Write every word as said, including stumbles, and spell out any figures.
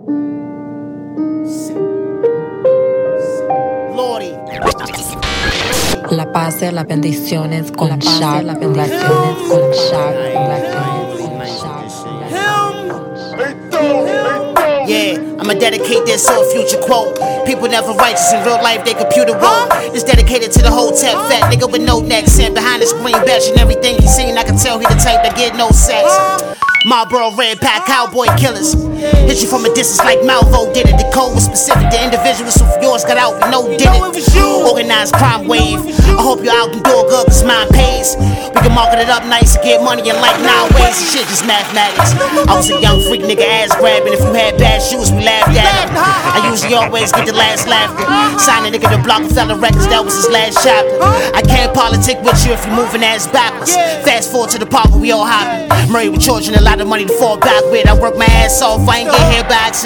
La paz y las bendiciones con Shaq, las bendiciones con Shaq, bendiciones con Shaq. Yeah, I'ma dedicate this to a future quote. People never righteous in real life, they computer woke. It's dedicated to the whole tech fat nigga with no neck. Sent behind his green badge and everything he seen, I can tell he the type that get no sex. My bro, red pack, cowboy killers. Hit you from a distance like Malvo did it. The code was specific to individuals, so if yours got out, we know did it. Organized crime wave. I hope you're out and do good, cause mine pays. We can market it up nice and get money in like nine ways. Shit, just mathematics. I was a young freak nigga ass grabbing. If you had bad shoes, we laughed at him. I usually always get the last laughter. Sign a nigga to Blockfeller Records, that was his last chapter. I can't politic with you if you're moving ass backwards. Fast forward to the part where we all hopping. Married with children, a lot of money to fall back with. I work my ass off, I ain't get here by accident.